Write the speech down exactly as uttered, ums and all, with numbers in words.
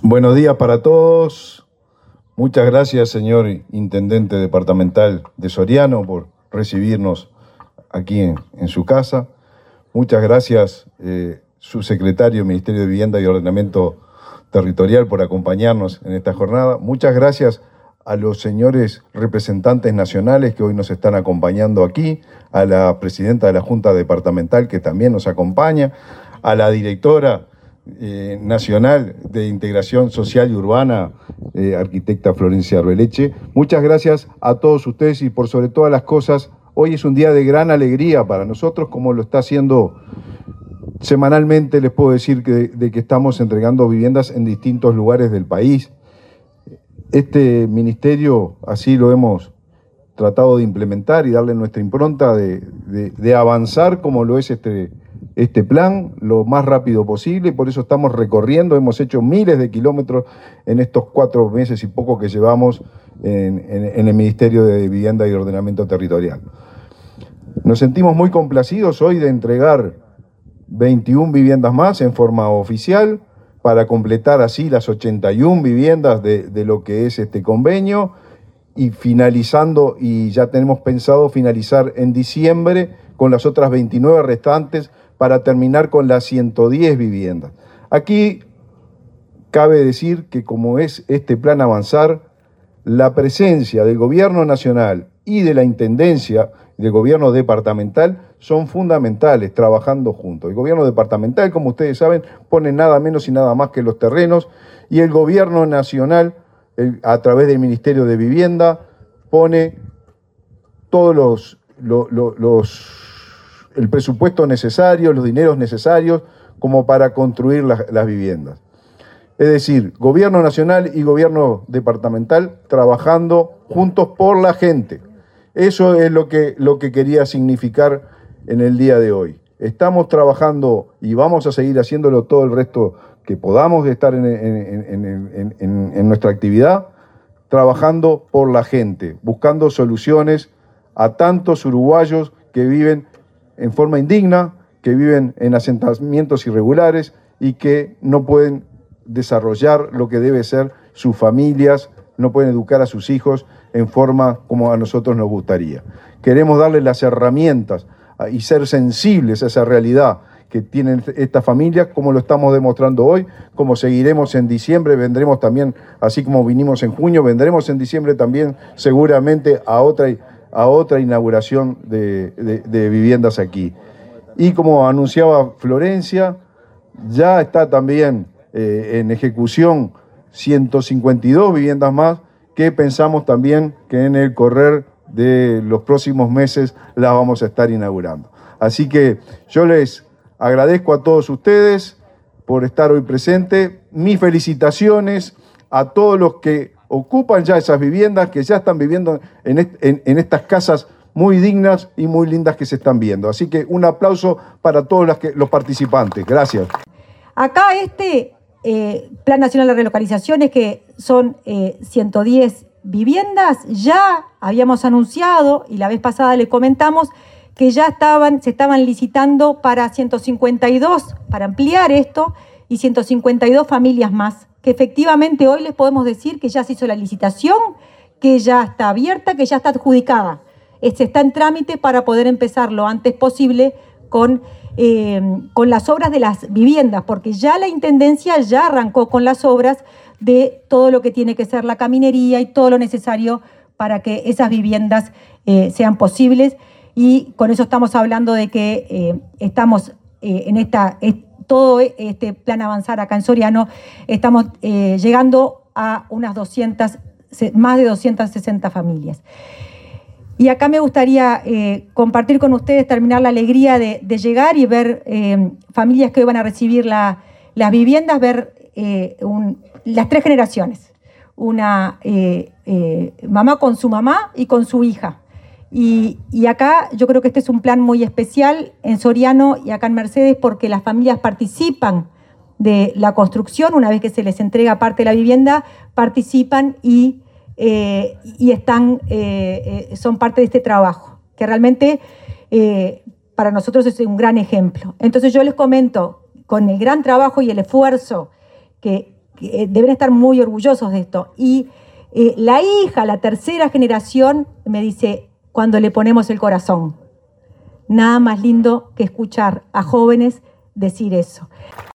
Buenos días para todos. Muchas gracias, señor Intendente Departamental de Soriano, por recibirnos aquí en, en su casa. Muchas gracias, eh, subsecretario del Ministerio de Vivienda y Ordenamiento Territorial, por acompañarnos en esta jornada. Muchas gracias a los señores representantes nacionales que hoy nos están acompañando aquí, a la presidenta de la Junta Departamental que también nos acompaña, a la directora eh, nacional de Integración Social y Urbana, eh, arquitecta Florencia Arbeleche. Muchas gracias a todos ustedes y por sobre todas las cosas, hoy es un día de gran alegría para nosotros, como lo está haciendo semanalmente. Les puedo decir que, de que estamos entregando viviendas en distintos lugares del país. Este ministerio así lo hemos tratado de implementar y darle nuestra impronta de, de, de avanzar como lo es este, este plan lo más rápido posible. Por eso estamos recorriendo, hemos hecho miles de kilómetros en estos cuatro meses y poco que llevamos en, en, en el Ministerio de Vivienda y Ordenamiento Territorial. Nos sentimos muy complacidos hoy de entregar veintiuna viviendas más en forma oficial, para completar así las ochenta y una viviendas de, de lo que es este convenio, y finalizando, y ya tenemos pensado finalizar en diciembre con las otras veintinueve restantes para terminar con las ciento diez viviendas. Aquí cabe decir que como es este plan Avanzar, la presencia del Gobierno Nacional y de la Intendencia, del Gobierno Departamental, son fundamentales trabajando juntos. El Gobierno Departamental, como ustedes saben, pone nada menos y nada más que los terrenos, y el Gobierno Nacional, el, a través del Ministerio de Vivienda, pone todos los, los, los, los el presupuesto necesario, los dineros necesarios como para construir las, las viviendas. Es decir, Gobierno Nacional y Gobierno Departamental trabajando juntos por la gente. Eso es lo que, lo que quería significar en el día de hoy. Estamos trabajando y vamos a seguir haciéndolo todo el resto que podamos estar en, en, en, en, en, en nuestra actividad, trabajando por la gente, buscando soluciones a tantos uruguayos que viven en forma indigna, que viven en asentamientos irregulares y que no pueden desarrollar lo que debe ser sus familias, no pueden educar a sus hijos en forma como a nosotros nos gustaría. Queremos darles las herramientas y ser sensibles a esa realidad que tienen estas familias, como lo estamos demostrando hoy, como seguiremos en diciembre, vendremos también, así como vinimos en junio, vendremos en diciembre también seguramente a otra, a otra inauguración de, de, de viviendas aquí. Y como anunciaba Florencia, ya está también eh, en ejecución ciento cincuenta y dos viviendas más, que pensamos también que en el correr de los próximos meses las vamos a estar inaugurando. Así que yo les agradezco a todos ustedes por estar hoy presentes. Mis felicitaciones a todos los que ocupan ya esas viviendas, que ya están viviendo en, est en, en estas casas muy dignas y muy lindas que se están viendo. Así que un aplauso para todos los, que, los participantes. Gracias. Acá este eh, Plan Nacional de Relocalizaciones, que son eh, ciento diez viviendas, ya habíamos anunciado, y la vez pasada le comentamos, que ya estaban, se estaban licitando para ciento cincuenta y dos, para ampliar esto, y ciento cincuenta y dos familias más, que efectivamente hoy les podemos decir que ya se hizo la licitación, que ya está abierta, que ya está adjudicada. Este está en trámite para poder empezar lo antes posible con, eh, con las obras de las viviendas, porque ya la Intendencia ya arrancó con las obras de todo lo que tiene que ser la caminería y todo lo necesario para que esas viviendas eh, sean posibles. Y con eso estamos hablando de que eh, estamos eh, en esta, es, todo este plan Avanzar acá en Soriano, estamos eh, llegando a unas doscientas, más de doscientas sesenta familias. Y acá me gustaría eh, compartir con ustedes, terminar la alegría de, de llegar y ver eh, familias que hoy van a recibir la, las viviendas, ver eh, un, las tres generaciones. Una eh, eh, mamá con su mamá y con su hija. Y, y acá yo creo que este es un plan muy especial en Soriano y acá en Mercedes, porque las familias participan de la construcción. Una vez que se les entrega parte de la vivienda, participan y, eh, y están, eh, eh, son parte de este trabajo, que realmente eh, para nosotros es un gran ejemplo. Entonces yo les comento, con el gran trabajo y el esfuerzo que que eh, deben estar muy orgullosos de esto. Y eh, la hija, la tercera generación, me dice, cuando le ponemos el corazón. Nada más lindo que escuchar a jóvenes decir eso.